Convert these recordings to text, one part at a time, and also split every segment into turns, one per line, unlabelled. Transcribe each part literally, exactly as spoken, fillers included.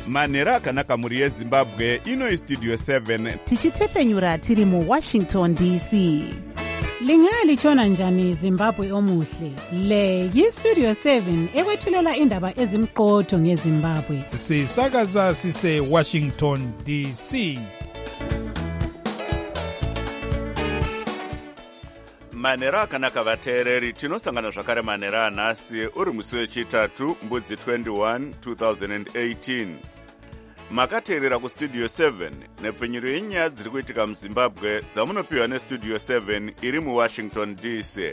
manhero akanaka mhuri yezimbabwe. Ino istudio seven
tichitefenyura tiri muwashington D C. Lingalitshona njani Zimbabwe omuhle? Le yistudio seven ekwethulela indaba ezimqotho ngeZimbabwe.
Sisakaza sise Washington D C.
manhero akanaka vateereri, tinosangana zvakare manhero anhasi uri musi wechitatu mbudzi twenty-one two thousand eighteen. Makateerera kustudio seven nepfenyuro yenyaya dziri kuitika muZimbabwe dzamunopiwa nestudio seven iri muWashington D C.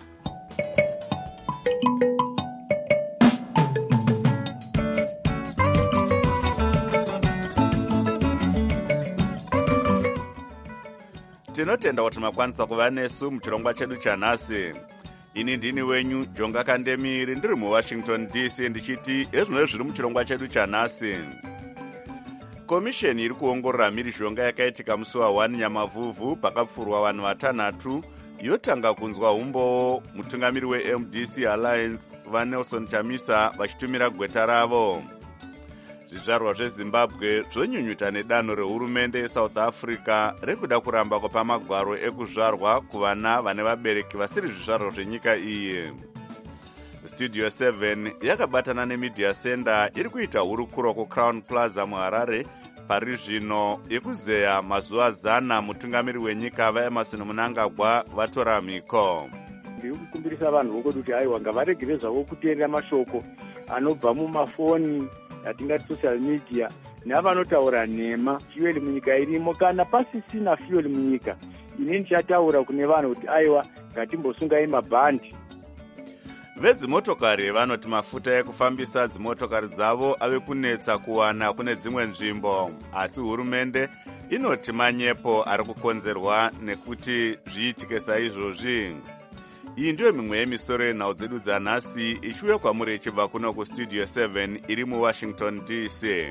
Tinotenda kuti makwanisa kuva nesu muchirongwa chedu chanhasi. Ini ndini wenyu Jonga Kandemiri ndiri muWashington D C ndichiti ezvino zviri muchirongwa chedu chanhasi. Komisheni iri kuongorora mhirizhonga yakaitika musi wa one Nyamavhuvhu pakapfurwa vanhu vatanhatu yotanga kunzwa umbowo mutungamiri weM D C Alliance vaNelson Chamisa vachitumira gweta ravo. Zvizvarwa zveZimbabwe zvonyunyuta nedanho rehurumende yeSouth Africa rekuda kuramba kwapamagwaro ekuzvarwa kuvana vane vabereki vasiri zvizvarwa zvenyika iyi. Studio seven yakabatana neMedia Center iri kuita hurukuro kuCrown Plaza muHarare pari zvino yekuzeya mazuva zana mutungamiri wenyika vaEmerson Mnangagwa vatora mhiko.
Ndiri kukumbirisa vanhu vokoti kuti aiwa ngavaregere zvavo kuteerera mashoko anobva mumafoni atingati social media nevanotaura nhema fuel munyika irimo kana pasisina fuel munyika. Ini ndichataura kune vanhu kuti aiwa ngatimbosungai mabhandi.
Vedzimotokari vanoti mafuta ekufambisa dzimotokari dzavo ave kunetsa kuwana kune dzimwe nzvimbo, asi hurumende inoti manyepo ari kukonzerwa nekuti zviitike saizvozvi. Iyi ndiyo mimwe yemisoro yenhau dzedu dzanhasi ichiuya kwamuri ichibva kuno kustudio seven iri muWashington D C.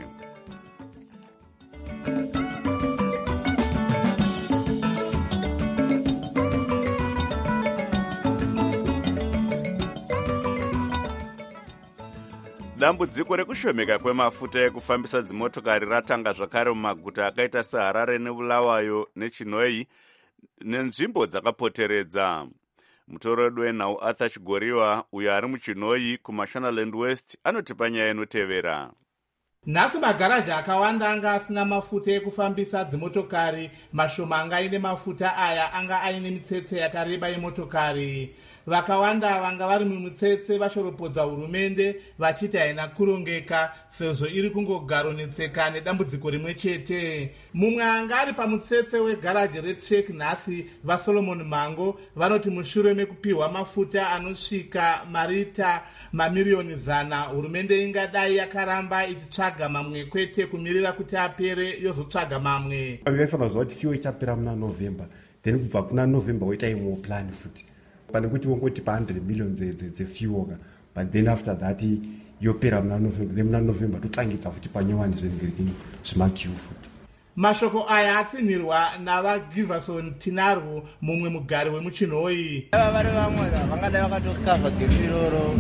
Dambudziko rekushomeka kwemafuta ekufambisa dzimotokari ratanga zvakare mumaguta akaita seHarare neBulawayo neChinhoyi nenzvimbo dzakapoteredza. Mutoredo wenhau Arthur Chigoriwa uyo ari muChinhoyi kuMashonaland West anoti panyaya inotevera.
Nhasi magaraji akawanda anga asina mafuta ekufambisa dzimotokari, mashoma anga aine mafuta aya anga aine mitsetse yakareba yemotokari. Vakawanda vanga vari mumutsetse vashoropodza hurumende vachiti haina kurongeka sezvo iri kungogaronetseka nedambudziko rimwe chete. Mumwe anga ari pamutsetse wegaraji reTrek nhasi vaSolomon Mango vanoti mushure mekupiwa mafuta anosvika marita mamiriyoni zana, hurumende ingadai yakaramba ichitsvaga mamwe kwete kumirira kuti apere yozotsvaga mamwe.
Vaifanira kuziva kuti fuel ichapera muna November, then kubva kuna November woita imwe plan futi. Pane kuti wongoti pa one hundred million dzefuel, but then after that yopera muna November, then muna November totangidza futi panyowani zvenhingirikini zvimakiu futi.
Mashoko aya atsinirwa navaGiverson Tinarwo, mumwe mugari wemuChinhoyi.
Ava vari vamwe vangadai vakatokavha gepiroro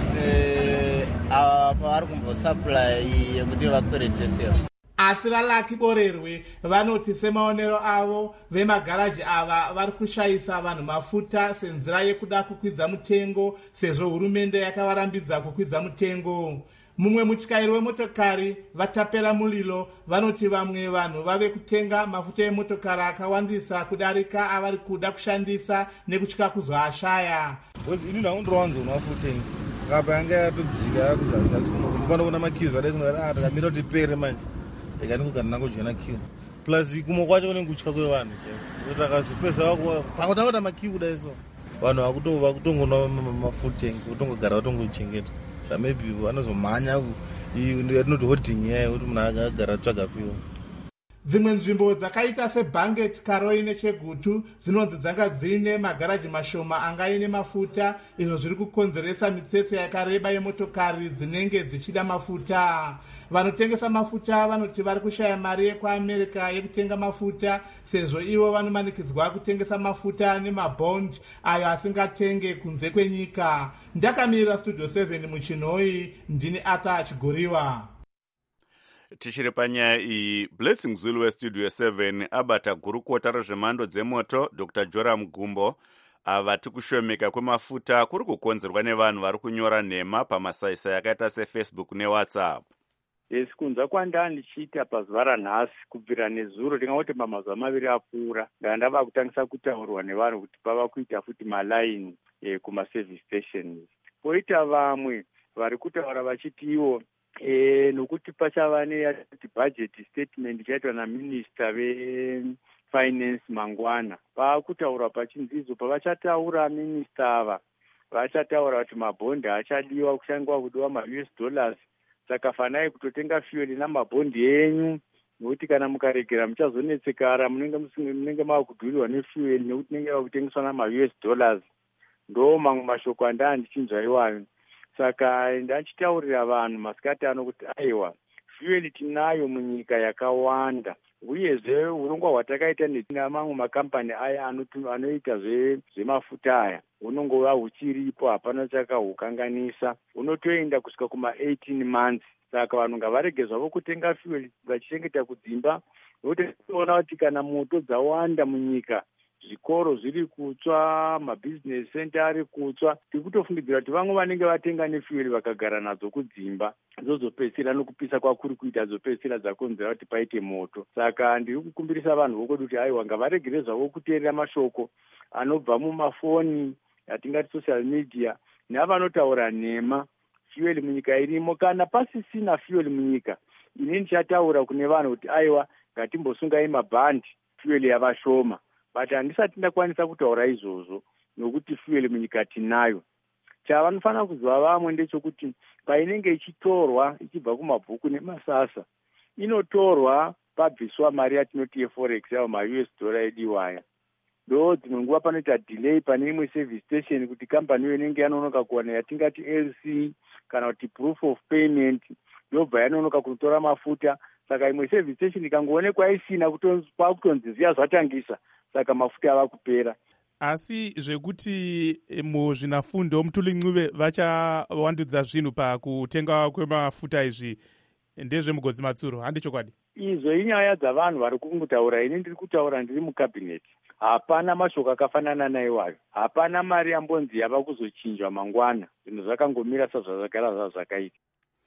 ava pavari kumbosupply yekuti vakweretesera.
Asi vaLucky Borerwe vanoti semaonero avo vemagaraji ava vari kushayisa vanhu mafuta senzira yekuda kukwidza mutengo sezvo hurumende yakavarambidza kukwidza mutengo. Mumwe mutyairi wemotokari vatapera mulilo vanoti vamwe vanhu vave kutenga mafuta emotokari akawandisa kudarika avari kuda kushandisa nekutya kuzoashaya.
Ini ndaundowanzo mafuta saka yanga yapedzika yakuzazasi kuno kuna makiuzi adaisonga takamira kuti pere manje ikandikugara nangojoina kiu plus kumo kwacho kune kutya kwevanhu chaivo takazopesa pakutaota makiu kudai so vanhu vakutongona mafuta kutongogara vatongochengeta sa maybe vanozomhanya inoti holding yayo kuti munhu akagara tsvaga fiwo.
Dzimwe nzvimbo dzakaita seBanget, Karoi neChegutu dzinonzi dzanga dziine magaraji mashoma anga aine mafuta, izvo zviri kukonzeresa mitsetse yakareba yemotokari dzinenge dzichida mafuta. Vanotengesa mafuta vanoti vari kushaya mari yekuAmerica yekutenga mafuta sezvo ivo vanomanikidzwa kutengesa mafuta nemabond ayo asingatenge kunze kwenyika. Ndakamirira Studio seven muChinhoyi, ndini Arthur Chigoriwa.
Tichiri panyaya iyi, Blessing Zulu westudio seven abata gurukota rezvemhando dzemoto Dr Joram Gumbo ava tikushomeka kwemafuta kuri kukonzerwa nevanhu vari kunyora nhema pamasaisa yakaita sefacebook newhatsapp.
Yes, kunza kwanda ndichiita pazuva ranhasi kubvira nezuro ndingati pamazuva maviri apfuura ndanga ndava kutangisa kutaurwa nevanhu kuti pava kuita futi malaini eh, kumaservice stations. Poita vamwe vari kutaura vachiti ivo eh, nokuti pachava nebudget statement ichaitwa naminista vefinance mangwana. Vakutaura pachinzizo pavachataura minista ava vachataura kuti mabhondi achadiwa kushangiwa kudiwa ma-U S dollars. Saka fanai kutotenga fuel namabhondi enyu nokuti kana mukaregera muchazonetsekara munenge mava kudhurirwa nefuel nekuti nenge va kutengeswa nama-U S dollars. Ndo mamwe mashoko andaa ndichinzwa iwayo. Saka ndachitaurira vanhu masikati ano kuti aiwa fuel tinayo munyika yakawanda uyezve urongwa hwatakaita namamwe makampani aya anoita zvemafuta aya hunongova huchiripo, hapana chakahukanganisa. Unotoenda kusvika kuma eighteen months. Saka vanhu ngavarege zvavo kutenga fuel vachichengeta kudzimba, nokuti tinoona kuti kana moto dzawanda munyika, zvikoro zviri kutsva, mabusiness center ari kutsva, tiri kutofungidzira kuti vamwe vanenge vatenga nefuel vakagara nadzo kudzimba dzozopedzisira nokupisa kwakuri kuita dzopedzisira dzakonzera kuti paite moto. Saka ndiri kukumbirisa vanhu vokwedu kuti aiwa ngavaregere zvavo kuteerera mashoko anobva mumafoni yatingati social media nevanotaura nhema. Fuel munyika irimo, kana pasisina fuel munyika, ini ndichataura kune vanhu kuti aiwa ngatimbosungai mabhandi, fuel yavashoma. But handisati ndakwanisa kutaura izvozvo nokuti fuel munyika tinayo. Chavanofanira kuziva vamwe ndechokuti painenge ichitorwa ichibva kumabhuku nemasasa, inotorwa pabviswa mari yatinoti yeforex yavo ma-U S dollar ediwaya. Ndo dzimwe nguva panoita delay pane imwe service station kuti kampani iyo inenge yanonoka kuwana yatingati L C kana kuti proof of payment, yobva yanonoka kutora mafuta. Saka imwe service station ikangoonekwa isina kwakutonzi ziya zvatangisa, saka mafuta ava kupera.
Asi zvekuti muzvinafundo Mutuli Ncube vachavandudza zvinhu pakutenga kwemafuta izvi ndezvemugodzi Matsuro, handi chokwadi?
Izvo inyaya dzavanhu vari kungotaura, ini ndiri kutaura ndiri mukabhineti. Hapana mashoko akafanana naiwayo, hapana mari yambonzi yava kuzochinjwa mangwana. Zvinhu zvakangomira sezvazvagara zvazvakaita.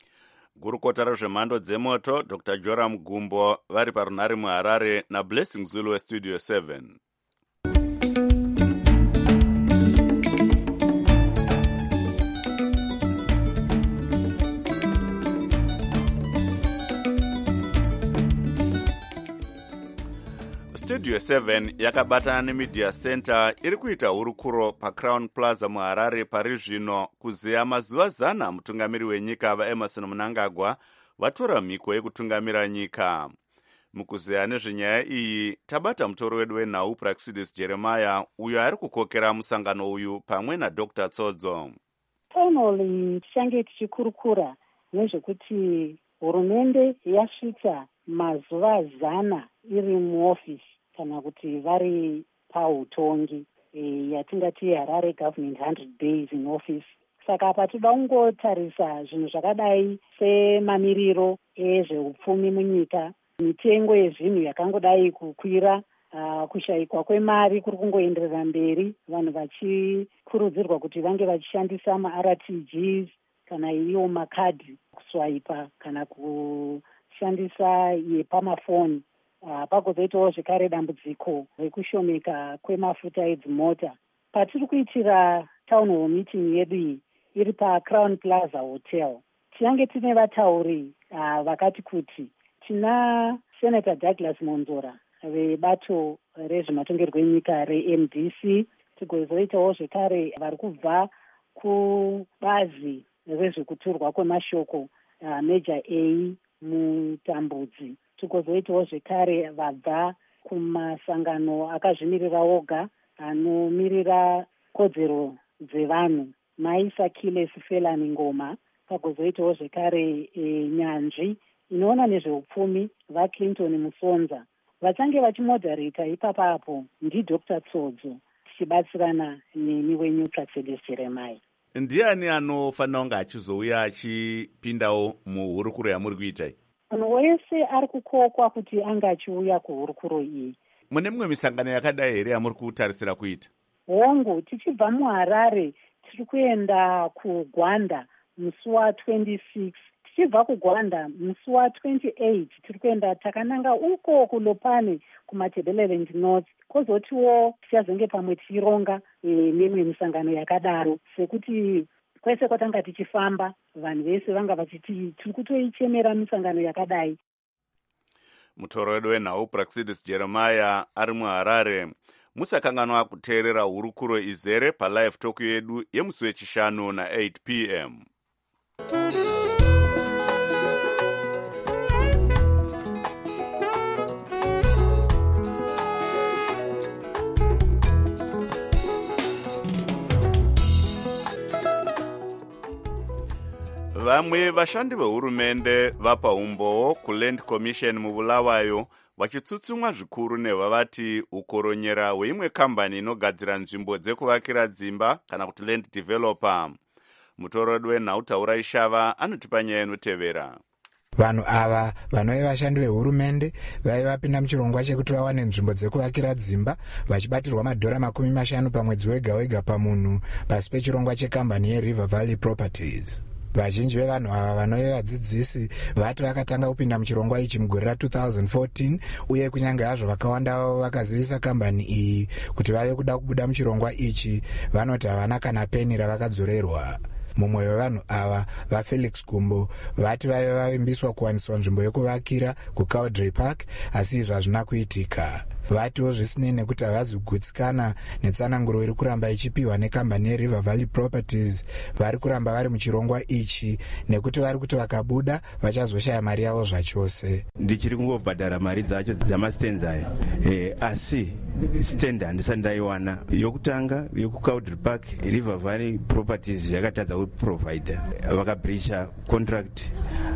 Gurukota rezvemhando dzemoto Dr Joram Gumbo vari parunhare muHarare naBlessing Zulu westudio seven. Studio seven yakabatana neMedia Center iri kuita hurukuro paCrown Plaza muHarare pari zvino kuzeya mazuva zana mutungamiri wenyika vaEmerson Mnangagwa vatora mhiko yekutungamira nyika. Mukuzeya nezvenyaya iyi tabata mutori wedu wenhau Praxidis Jeremiah uyo ari kukokera musangano uyu pamwe naDr Tsodzo.
Finally tichange tichikurukura nezvekuti hurumende yasvitsa mazuva zana iri muofisi kana kuti vari pautongi e, yatingati Harare Government one hundred days in office. Saka apa toda kungotarisa zvinhu zvakadai semamiriro ezveupfumi munyika, mitengo yezvinhu yakangodai kukwira, uh, kushayikwa kwemari kuri kungoenderera mberi, vanhu vachikurudzirwa kuti vange vachishandisa ma-R T Gs kana iwo makadhi kuswaipa kana kushandisa yepamafoni. Uh, pagozoitawo zvekare dambudziko rekushomeka kwemafuta edzimota. Patiri kuitira town hall meeting yedu iyi iri paCrown Plaza Hotel, tinenge tine vatauri uh, vakati kuti tina Senator Douglas Monzora vebato rezvematongerwo enyika re-M D C, tigozoitawo zvekare vari kubva kubazi rezvekuturwa kwemashoko uh, Major A Mutambudzi, tigozoitawo zvekare vabva kumasangano akazvimirira oga anomirira kodzero dzevanhu Mai Sakile Sifelani Ngoma, pagozoitawo zvekare e, nyanzvi inoona nezveupfumi vaClinton Musonza. Vachange vachimoderata ipapapo ndiDr Tsodzo tichibatsirana neni wenyu Praxidis Jeremiah.
Ndiani anofanira kunge achizouya achipindawo muhurukuro yamuri kuita?
munhu wese ari kukokwa kuti anga achiuya kuhurukuro iyi.
Mune mimwe misangano yakadai here yamuri kutarisira kuita?
Hongu, tichibva muHarare tiri kuenda kuGwanda musi wa26, tichibva kuGwanda musi wa28 tiri kuenda takananga uko kuLopane kuMatabeleland North, kwozotiwo tichazenge pamwe tichironga e, nemwe misangano yakadaro, sekuti kwese kwatanga tichifamba vanhu vese vanga vachiti tiri kutoichemera misangano yakadai.
Mutoro wedu wenhau Praxidis Jeremiah ari muHarare. Musakanganwa kuteerera hurukuro izere palive talk yedu yemusi wechishanu na eight p m Vamwe vashandi vehurumende vapa umbowo kuLand Commission mubulawayo vachitsutsumwa zvikuru nevavati ukoronyera hweimwe kambani inogadzira nzvimbo dzekuvakira dzimba kana kuti land developer. Mutoro wenhau Taura Ishava anotipa nyaya inotevera.
Vanhu ava vanove vashandi vehurumende vaive vapinda muchirongwa chekuti vawane nzvimbo dzekuvakira dzimba vachibatirwa madhora makumi mashanu pamwedzi wega wega pamunhu pasi pechirongwa chekambani yeRiver Valley Properties. Vazhinji vevanhu ava vanove vadzidzisi vati vakatanga kupinda muchirongwa ichi mugore ra two thousand fourteen, uye kunyange hazvo vakawanda vavo vakazivisa kambani iyi kuti vave kuda kubuda muchirongwa ichi, vanoti havana kana peni ravakadzorerwa. Mumwe wevanhu ava, vaFelix Gumbo, vati vaive vavimbiswa kuwaniswa nzvimbo yekuvakira kuCowdray Park, asi izvi hazvina kuitika. Vatiwo zvisinei nekuti havazi kugutsikana netsananguro iri kuramba ichipiwa nekambani yeRiver Valley Properties, vari kuramba vari muchirongwa ichi nekuti vari kuti vakabuda vachazoshaya mari yavo zvachose.
Ndichiri kungobhadhara mari dzacho dzamastenzi aya, e, asi stand handisati ndaiwana. Yokutanga yokuCowdray Park, River Valley Properties yakatadza kuprovida, vakabrisha contract,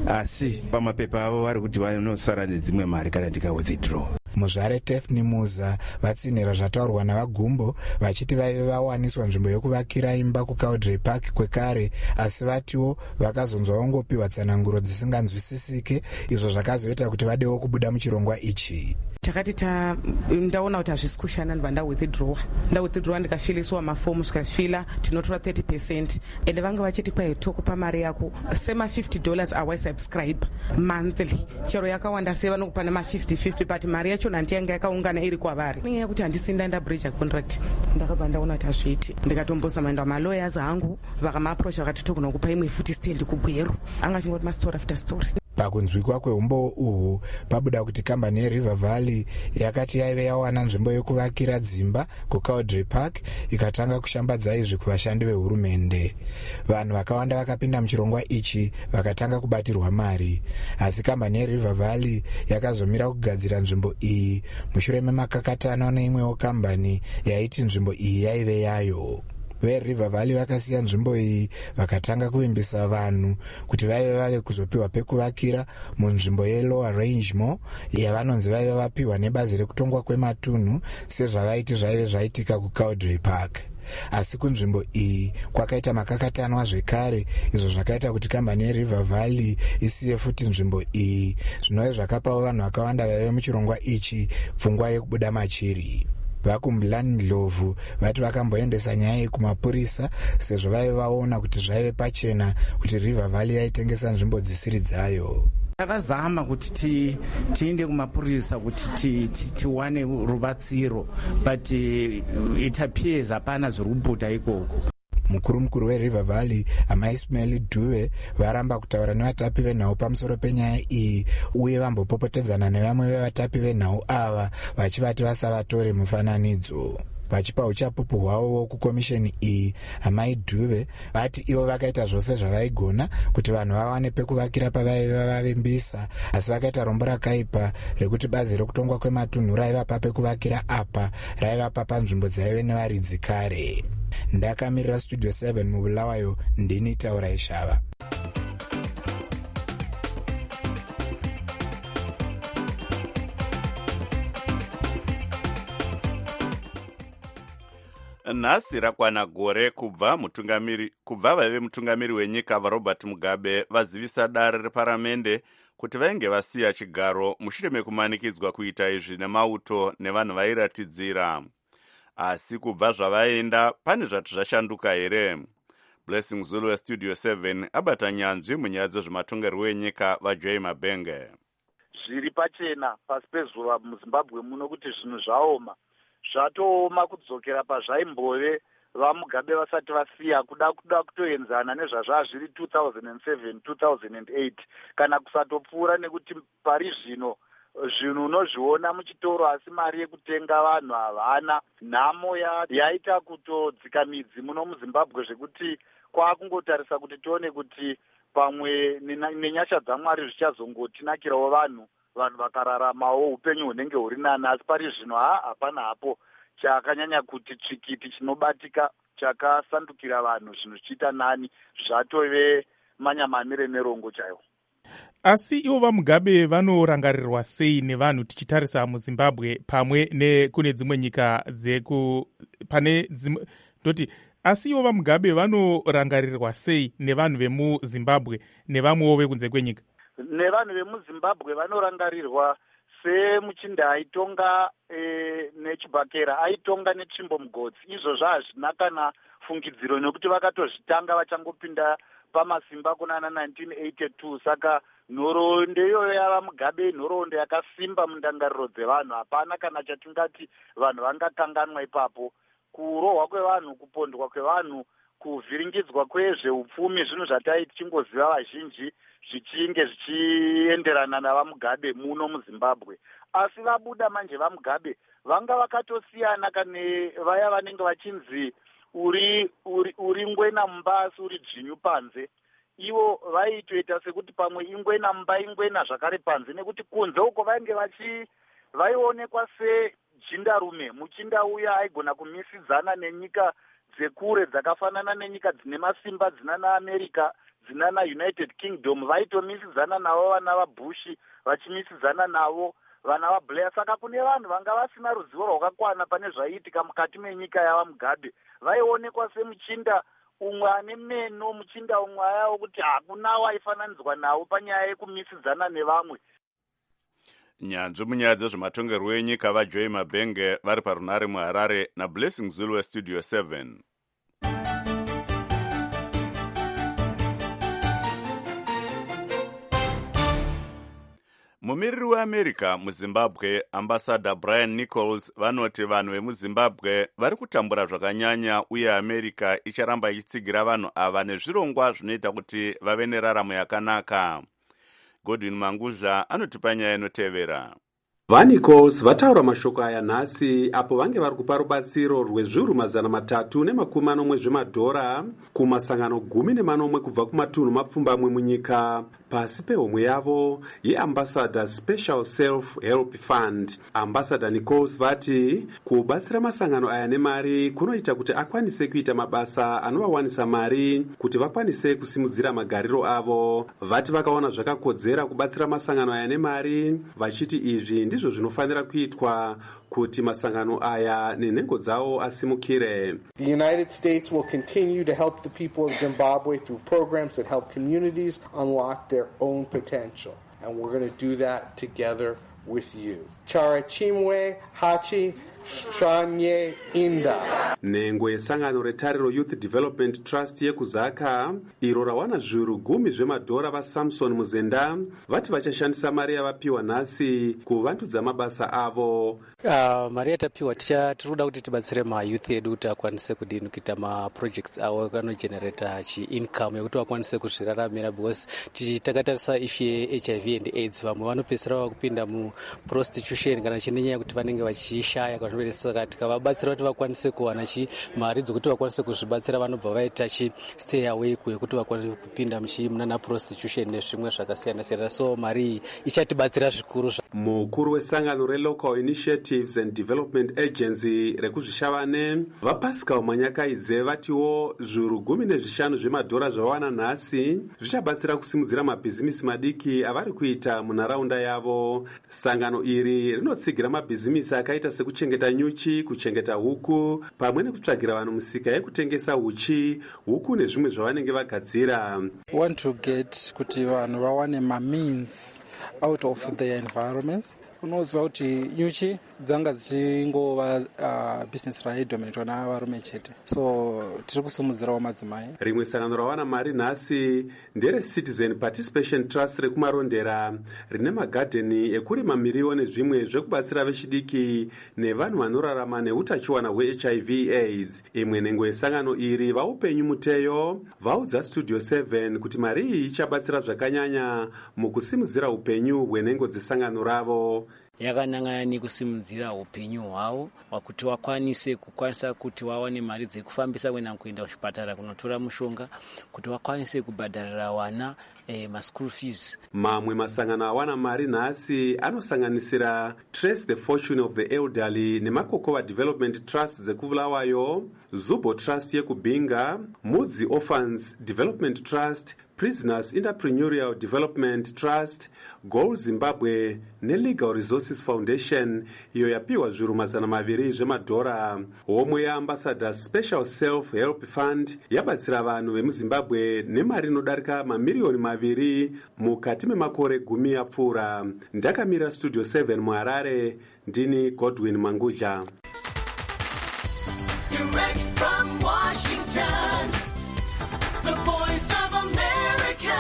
asi pamapepa avo vari kuti vanosara nedzimwe mari kana ndika withdraw.
Muzvare Tefni Muza vatsinhira zvataurwa navaGumbo vachiti vaive vawaniswa nzvimbo yekuvakira imba kuCowdray Park kwekare, asi vatiwo vakazonzwa vangopiwa tsananguro dzisinganzwisisike, izvo zvakazoita kuti vadewo kubuda muchirongwa ichi.
Takati ta ndaona kuti hazvisi kushanda ndibva ndawithdraw ndawithdraw ndikafiliswa mafomu zvikafila tinotora thirty percent ende vanga vachiti kwai tokupa mari yako sema fifty dollars awa subscribe monthly, chero yakawanda sei vanokupa nema fifty fifty, but mari yacho ndiyanga yakaungana iri kwavari. Nyaya yekuti handisenda ndabreach contract, ndakabva ndaona kuti hazviiti, ndikatombosa maenda malawyers hangu vakamaapproach vakati togona kukupa imwe futi stand kubweru, anga chingoti mastory after story.
Pakunzwikwa kweumbo uhu pabuda kuti kambani yeRiver Valley yakati yaive yawana nzvimbo yekuvakira dzimba kuCowdray Park ikatanga kushambadza izvi kuvashandi vehurumende. Vanhu vakawanda vakapinda muchirongwa ichi vakatanga kubatirwa mari, asi kambani yeRiver Valley yakazomira kugadzira nzvimbo iyi mushure memakakatano neimwewo kambani yaiti nzvimbo iyi yaive yayo. VeRiver Valley vakasiya nzvimbo iyi vakatanga kuvimbisa vanhu kuti vaive vave kuzopiwa pekuvakira munzvimbo yeLower Range Mall yavanonzi vaive vapiwa nebazi rekutongwa kwematunhu sezvavaiti zvaive zvaitika kuCowdray Park. Asi kunzvimbo iyi kwakaita makakatanwa zvekare, izvo zvakaita kuti kambani yeRiver Valley isiye futi nzvimbo iyi, zvinove zvakapawo vanhu vakawanda vaive muchirongwa ichi pfungwa yekubuda machiri. VakuMbulani Ndlovu vati vakamboendesa nyaya iyi kumapurisa sezvo vaive vaona kuti zvaive pachena kuti River Valley yaitengesa nzvimbo dzisiri dzayo.
Takazama kuti tiende kumapurisa kuti tiwane rubatsiro, but it appears hapana zviri kubuda ikoko.
Mukuru mukuru weRiver Valley amaIsmail Dube varamba kutaura nevatapi venhau pamusoro penyaya iyi, uye vambopopotedzana nevamwe vevatapi venhau ava vachivati vasavatore mufananidzo. Vachipa uchapupu hwavo kukomisheni iyi, amai Dube vati ivo vakaita zvose zvavaigona kuti vanhu vawane pekuvakira pavaive vavimbisa, asi vakaita rombo rakaipa rekuti bazi rekutongwa kwematunhu raivapa pekuvakira apa raivapa panzvimbo dzaive nevaridzi kare. Ndakamirira Studio seven mubulawayo, ndini Taura Ishava.
Nhasi rakwana gore kubva mutungamiri kubva vaive mutungamiri wenyika vaRobert Mugabe vazivisa dare reparamende kuti vainge vasiya chigaro mushure mekumanikidzwa kuita izvi nemauto nevanhu vairatidzira. Asi kubva zvavaenda pane zvati zvashanduka here? Blessing Zulu westudio seven abata nyanzvi munyaya dzezvematongerwo enyika vaJoy Mabenge.
Zviri pachena pasi pezuva muZimbabwe muno kuti zvinhu zvaoma. Zvatooma kudzokera pazvaimbove vaMugabe vasati vasiya kuda kuda kutoenzana nezvazva zviri two thousand seven two thousand eight kana kusatopfuura nekuti pari zvino zvinhu unozviona muchitoro asi mari yekutenga vanhu havana. Nhamo yaita kutodzika midzi muno muZimbabwe zvekuti kwakungotarisa kuti tione kuti pamwe nenyasha dzaMwari zvichazongotinakirawo vanhu vanhu vakararamawo upenyu hunenge huri nani. Asi pari zvino ha hapana hapo chakanyanya kuti tsvikiti chinobatika chakasandukira vanhu zvinhu zvichiita nani zvatove manyamanire nerongo chaiwo.
Asi ivo vaMugabe vanorangarirwa sei nevanhu tichitarisa muZimbabwe pamwe nekune dzimwe nyika dzeku pane dzimwe ndoti asi ivo vaMugabe vanorangarirwa sei nevanhu vemuZimbabwe nevamwewo vekunze kwenyika?
Nevanhu vemuZimbabwe vanorangarirwa semuchinda aitonga e, nechibhakera aitonga netsvimbo mugodzi. Izvozvo hazvina kana fungidziro nekuti vakatozvitanga vachangopinda pamasimba kunana nineteen eighty-two. Saka nhoroondo iyoyo yavaMugabe nhoroondo yakasimba mundangariro dzevanhu. Hapana kana chatingati vanhu vangakanganwa ipapo. Kurohwa kwevanhu, kupondwa kwevanhu, kuvhiringidzwa kwezveupfumi zvinhu zvatai tichingoziva vazhinji zvichinge zvichienderana navaMugabe muno muZimbabwe. Asi vabuda manje vaMugabe vanga vakatosiyana kane vaya vanenge vachinzi uri uri uri ngwena mumba asi uri dzvinyu panze. Ivo vaitoita sekuti pamwe ingwena mumba ingwena zvakare panze, nekuti kunze uko vainge vachi vaionekwa sejindarume. Muchinda uya aigona kumisidzana nenyika dzekure dzakafanana nenyika dzine masimba dzinana America dzinana United Kingdom. Vaitomisidzana navo vana vaBush, vachimisidzana navo vana vaBlair. Saka kune vanhu vanga vasina ruzivo rwakakwana pane zvaiitika mukati menyika yavaMugabe. Vaionekwa semuchinda umwe ane meno, muchinda umwe ayawo kuti hakuna waifananidzwa nawo panyaya yekumisidzana nevamwe.
Nyanzvi munyaya dzezvematongerwo enyika vaJoy Mabenge vari parunare muHarare naBlessing Zulu westudio seven. Mumiriri weAmerica muZimbabwe ambassador Brian Nichols vanoti vanhu vemuZimbabwe vari kutambura zvakanyanya uye America icharamba ichitsigira vanhu ava nezvirongwa zvinoita kuti vave neraramo yakanaka. Godwin Manguzha anotipa nyaya inotevera.
VaNichols vataura mashoko aya nhasi apo vange vari kupa rubatsiro rwezviuru mazana matatu nemakumi manomwe zvemadhora kumasangano gumi nemanomwe kubva kumatunhu mapfumbamwe munyika pasi pehomwe yavo yeambassador Special Self-Help Fund. Ambassador Nichols vati kubatsira masangano aya nemari kunoita kuti akwanise kuita mabasa anovawanisa mari kuti vakwanise kusimudzira magariro avo. Vati vakaona zvakakodzera kubatsira masangano aya nemari vachiti izvi ndizvo zvinofanira kuitwa kuti masangano aya nenhengo dzawo asimukire.
The United States will continue to help the people of Zimbabwe through programs that help communities unlock their own potential, and we're going to do that together with you. Chara Chimwe Hachi Stranye Inda.
Nhengo yesangano retariro Youth Development Trust yekuzaka iro rawana zviuru gumi zvemadhora vaSamson Muzenda vati vachashandisa mari yavapiwa nhasi kuvandudza mabasa avo.
Uh, mari yatapiwa tichatoda kuti tibatsire mayouth edu kuti akwanise kudini kuita maprojects avo kanogenerata chi-income yekuti vakwanise kuzviraramira, because takatarisa issue ye-H I V and AIDS vamwe vanopedzisira vakupinda muprostitution kana chinenyaya yekuti vanenge vachishaya saka tikavabatsira kuti vakwanise kuwana chi mari dzokuti vakwanise kuzvibatsira vanobva vaita chi stay away yekuti vakwanise kupinda muchimunana prostitution nezvimwe zvakasiyana siyana. So mari ichatibatsira zvikuru.
Mukuru wesangano reLocal Initiatives and Development Agency rekuzvishavane vaPascal Manyakaidze vatiwo zviuru gumi nezvishanu zvemadhora zvavawana nhasi zvichabatsira kusimudzira mabhizimisi madiki avari kuita munharaunda yavo. Sangano iri rinotsigira mabhizimisi akaita sekuchengeta kuchengeta nyuchi, kuchengeta huku, pamwe nekutsvagira vanhu musika yekutengesa uchi, huku nezvimwe zvavanenge vagadzira.
Want to get kuti vanhu vawane ma-means out of their environments. Unoziva kuti nyuchi dzanga dzichingova uh, business raidominatwa navarume chete, so tiri kusumudzirawo madzimai.
Rimwe sangano rawana mari nhasi ndere-Citizen Participation Trust rekumarondera, rine magadheni ekurima miriwo nezvimwe zvekubatsira vechidiki nevanhu vanorarama neutachiwana hwe-H I V AIDS. Imwe nhengo yesangano iri vaUpenyu Muteyo vaudza Studio seven kuti mari iyi ichabatsira zvakanyanya mukusimudzira upenyu hwenhengo dzesangano ravo.
Yakanangana nekusimudzira upenyu hwavo wakuti wakwanise kukwanisa kuti wawane mari dzekufambisa kuenda kuenda kuchipatara kunotora mushonga, kuti wakwanise kubhadharira wana eh, ma-school fees.
Mamwe masangano awana mari nhasi anosanganisira Trace the Fortune of the Elderly neMakokowa Development Trust dzekuvulawayo, Zubo Trust yekubhinga, Mudzi Orphans Development Trust, Prisoners Entrepreneurial Development Trust, Goal Zimbabwe neLegal Resources Foundation, iyo yapiwa zviru mazana maviri zvemadhora. Homwe yaAmbassadors Special Self-Help Fund yabatsira vanhu vemuZimbabwe nemari inodarika mamiliyoni maviri mukati memakore gumi apfuura. Ndakamira Studio seven muHarare, ndini Godwin Manguja.
Direct from Washington, the voice of America,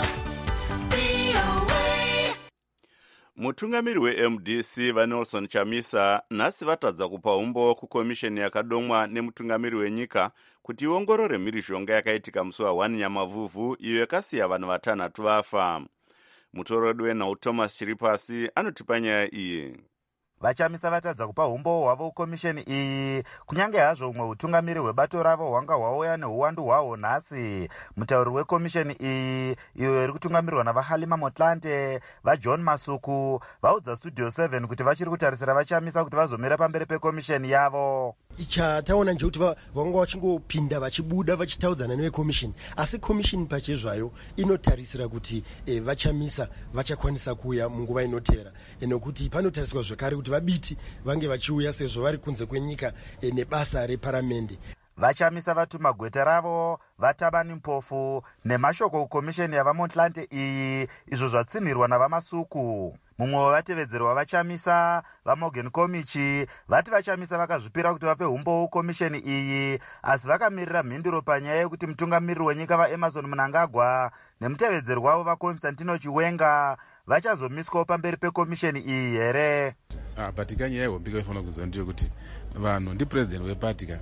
V O A.
Mutungamiri we-M D C vaNelson Chamisa nhasi vatadza kupa umbo kukomisheni yakadomwa nemutungamiri wenyika kuti iongorore mhirizhonga yakaitika musi wa one Nyamavhuvhu iyo yakasiya vanhu vatanhatu vafa. Mutorodwe wenhau Thomas Chiripasi anotipa nyaya iyi.
Vachamisa vatadza kupa umbo hwavo kukomisheni iyi, kunyange hazvo umwe utungamiri hwebato ravo hwanga hwauya neuwandu hwawo nhasi. Mutauri wekomisheni iyi, iyo iri kutungamirwa navaHalima Motlanthe, vaJohn Masuku, vaudza Studio seven kuti vachiri kutarisira vachamisa kuti vazomira pamberi pekomisheni yavo.
Ichataona nje kuti vanga vachingopinda vachibuda vachitaudzana nevekomishini, asi komishini pachezvayo inotarisira kuti e, vachamisa vachakwanisa kuuya munguva inotera, nekuti panotarisirwa zvakare kuti vabiti vange vachiuya sezvo vari kunze kwenyika e, nebasa reparamende.
Vachamisa vatuma gweta ravo vaTabani Mpofu nemashoko kukomisheni yavaMotlanthe iyi, izvo zvatsinhirwa navaMasuku. Mumwe wavatevedzeri wavachamisa vaMorgan Komichi vati vachamisa vakazvipira kuti vape umbo kukomisheni iyi, asi vakamirira mhinduro panyaya yekuti mutungamiriri wenyika vaEmerson Mnangagwa nemutevedzeri wavo vaConstantino Chiwenga vachazomiswawo pamberi pekomisheni iyi here.
Ah, patika nyaya yehombika ifanira kuziva ndeyekuti vanhu ndipurezidendi wepatika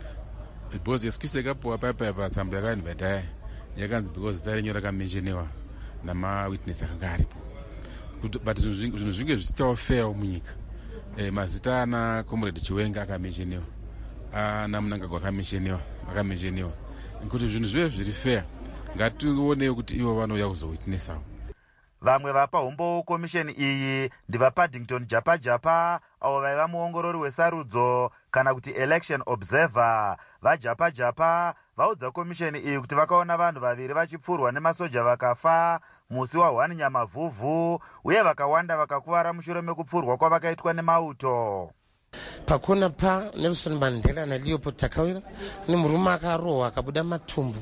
because excuse yakapuwa paipai patsamba yakainvita yakanzi because zita renyu rakamenzheniwa namawitness akanga aripo, but zvinhu zvinge zvichitawo fair munyika. E, mazita ana Comrade Chiwenga akamensheniwa, ana Mnangagwa akamensheniwa akamensheniwa nekuti zvinhu zvive zviri fair. Ngationewo kuti ivo vanouya kuzowitnessawo.
Vamwe vapa umbo komisheni iyi ndivaPaddington Japa Japa, avo vaiva muongorori wesarudzo kana kuti election observer. VaJapa Japa vaudza komisheni iyi kuti vakaona vanhu vaviri vachipfurwa nemasoja vakafa musi wa one Nyamavhuvhu, uye vakawanda vakakuvara mushure mekupfurwa kwavakaitwa nemauto.
Pakona pa Nelson Mandela naLeopold Takawira ni murume akarohwa akabuda matumbu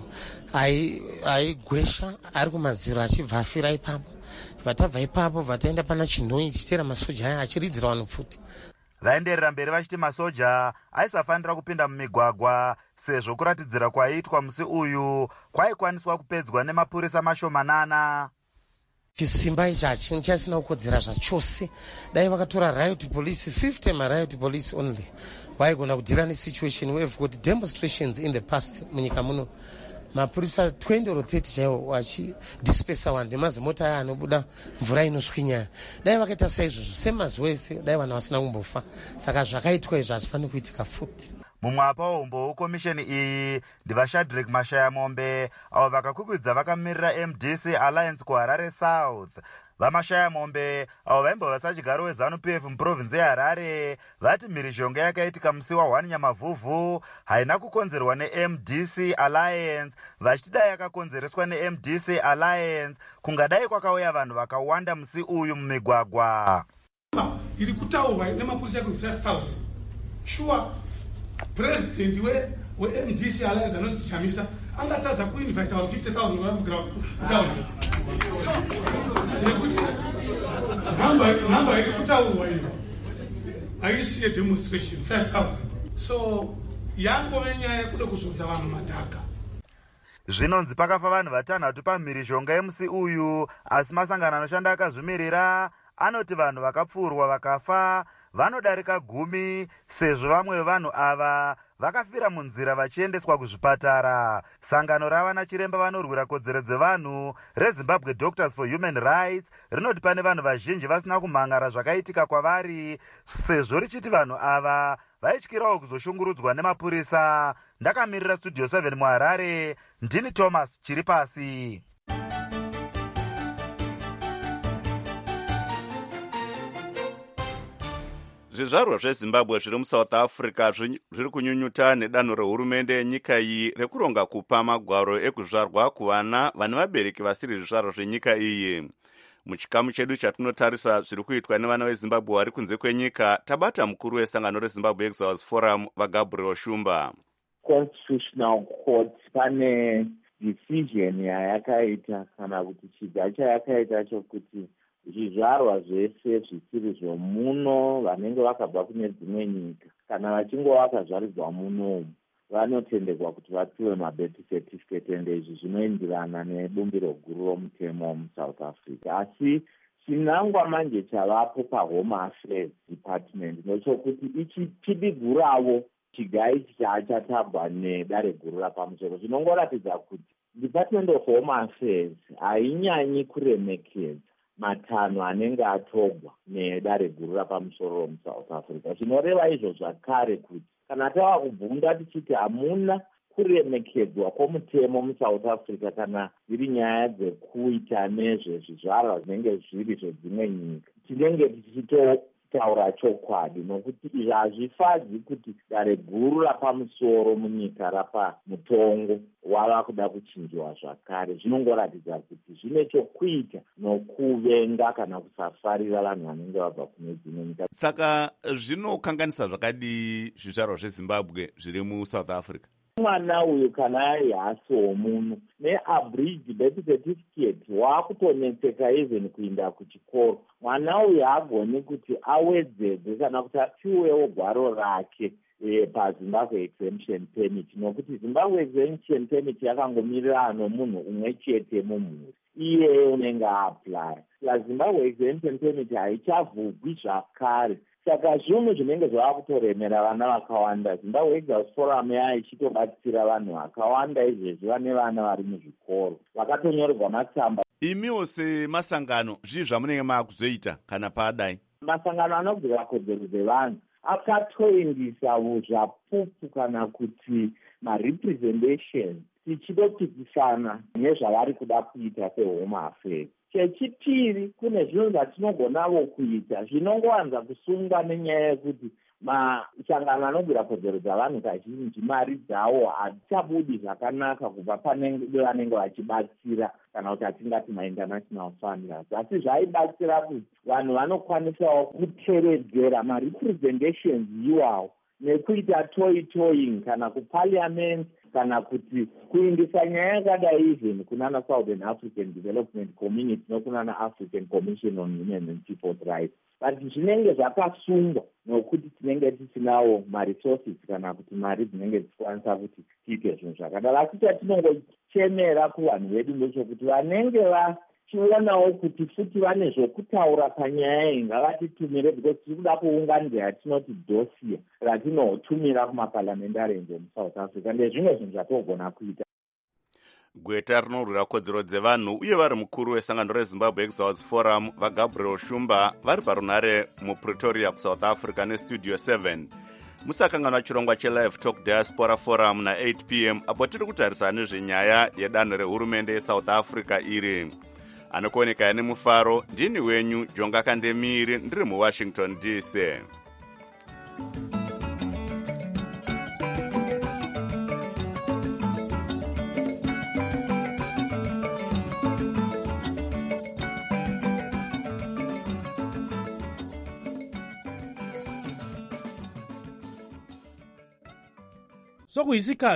aigwesha ari kumadziro achibva afira ipapo. Vatabva ipapo vataenda pana Chinoi chitera masoja aya achiridzira vanhu futi.
Vaenderera mberi vachiti masoja aisafanira kupinda mumigwagwa sezvo kuratidzira kwaiitwa musi uyu kwaikwaniswa kupedzwa nemapurisa mashomanana.
Chisimba ichi hachinhu chasina kukodzera zvachose. Dai vakatora riot police fifty mariot police only, vaigona kudhira nesituation where we've got demonstrations in the past munyika muno. Mapurisa twenty or thirty chaiwo vachidispersa vanhu nemazimota aya anobuda mvura inoswinya. Dai vakaita saizvozvo semazi wese dai vanhu vasina kumbofa. Saka zvakaitwa izvo hazvifaniri kuitika futi.
Mumwe apa umbo komisheni iyi ndivaShadrack Mashayamombe, avo vakakwikwidzira vakamirira M D C Alliance kuHarare South. VaMashayamombe avo vaimbova sachigaro weZanu-P F muprovinsi yeHarare vati mhirizhonga yakaitika musi wa one Nyamavhuvhu haina kukonzerwa neM D C Alliance, vachiti dai yakakonzereswa neM D C Alliance kungadai kwakauya vanhu vakawanda musi uyu mumigwagwa.
Iri kutaurwa nemapurisa ku five thousand
sure president we-M D C Alliance anonzi Chamisa angatadza kuinvite vanhu fifty thousand vamuground kutaura nekuti nhamba iri kutaurwa iyo haisiye demonstration five thousand. So yangove nyaya yekuda kuzodza vanhu madhaka.
Zvinonzi pakafa vanhu vatanhatu pamhirizhonga yemusi uyu, asi masangano anoshanda akazvimirira anoti vanhu vakapfurwa vakafa vanodarika gumi, sezvo vamwe vevanhu ava vakafira munzira vachiendeswa kuzvipatara. Sangano ravana chiremba vanorwira kodzero dzevanhu reZimbabwe Doctors for Human Rights rinoti pane vanhu vazhinji vasina kumhangara zvakaitika kwavari, sezvo richiti vanhu ava vaityirawo kuzoshungurudzwa nemapurisa. Ndakamirira Studio seven muHarare, ndini Thomas Chiripasi.
Zvizvarwa zveZimbabwe zviri muSouth Africa zviri kunyunyuta nedanho rehurumende yenyika iyi rekuronga kupa magwaro ekuzvarwa kuvana vane vabereki vasiri zvizvarwa zvenyika iyi. Muchikamu chedu chatinotarisa zviri kuitwa nevana veZimbabwe vari kunze kwenyika, tabata mukuru wesangano reZimbabwe Exiles Forum vaGabriel Shumba.
Constitutional Court pane decision yayakaita kana kuti chiga chayakaita chokuti zvizvarwa zvese zvisiri zvomuno vanenge vakabva kune dzimwe nyika kana vachinge vakazvarirwa munomu vanotenderwa kuti vapiwe mabirth certificate, ende izvi zvinoenderana nebumbiro guru romutemo muSouth Africa. Asi chinangwa manje chavapo paHome Affairs Department ndochokuti ichi chidiguravo chiga ichi chachatabwa nedare guru rapamusoro, zvinongoratidza kuti Department of Home Affairs hainyanyi kuremekedza matanho anenge atogwa nedare guru rapamusoro muSouth Africa. Zvinoreva izvo zvakare kuti kana tava kubvunda tichiti hamuna kuremekedzwa kwomutemo muSouth Africa kana zviri nyaya dzekuita nezvezvizvarwa zvinenge zviri zvedzimwe nyika, tinenge tichitotaura chokwadi, nokuti izvi hazvifadzi kuti dare guru rapamusoro munyika rapa mutongo wava kuda kuchinjiwa zvakare. Zvinongoratidza kuti zvine chokuita nokuvenga kana kusafarira vanhu vanenge vabva kune dzimwe nyika.
Saka zvinokanganisa zvakadi zvizvarwa zveZimbabwe zviri muSouth Africa.
Mwana uyu kana ari hasi womuno neabridged birth certificate waakutonetseka even kuinda kuchikoro. Mwana uyu haagoni kuti awedzedze kana kuti apiwewo gwaro rake e, paZimbabwe exemption permit, nokuti Zimbabwe exemption permit yakangomirira ano munhu umwe chete mumhuri, iye unenge aapply. LaZimbabwe exemption permit haichavhugwi zvakare. Saka zvinhu zvinenge zvava kutoremera vana vakawanda. Zimbabwe Exiles Forum yaichitobatsira vanhu vakawanda izvezvi vane vana vari muzvikoro vakatonyorerwa matsamba.
Imiwo semasangano zvii zvamunenge maakuzoita kana padai?
Masangano anogwira kodzero dzevanhu akatoendisa zvapupu kana kuti marepresentation tichidopikisana nezvavari kuda kuita seHome Affairs. Chechipiri, kune zvinhu zvatinogonavo kuita zvinongowanza kusunga nenyaya yekuti masangano anogwira kodzero dzavanhu kazhinji mari dzawo hadzichabudi zvakanaka kubva pane vanenge vachibatsira kana kuti atingati mainternational funders, asi zvaibatsira kuti vanhu vanokwanisawo kuteredzera marepresentations iwawo nekuita toy toying kana kuparliament kana kuti kuindisa nyaya yakadai even kunana Southern African Development Community nokunana African Commission on Human and People's Rights. But zvinenge zvakasungwa nokuti tinenge tisinawo maresources kana kuti mari dzinenge dzichikwanisa kuti tiite zvinhu zvakadaro. Asi chatinongochemera kuvanhu vedu ndechokuti vanenge vachionawo kuti futi vane zvokutaura panyaya iyi ngavatitumire, because tiri kuda kuunganidza yatinoti dossier ratinotumira kumaparliamentarians emuSouth Africa. Ndezvimwe zvinhu zvatogona kuita.
Gweta rinorwira kodzero dzevanhu uye vari mukuru wesangano reZimbabwe Exiles Forum vaGabriel Shumba vari parunare muPretoria kuSouth Africa neStudio seven. Musakanganwa chirongwa cheLive Talk Diaspora Forum na eight p m apo tiri kutarisa nezvenyaya yedanho rehurumende yeSouth Africa iri. Anokuoneka ane mufaro, ndini wenyu Jonga Kandemiri, ndiri muWashington D C.
sokuyisikhathi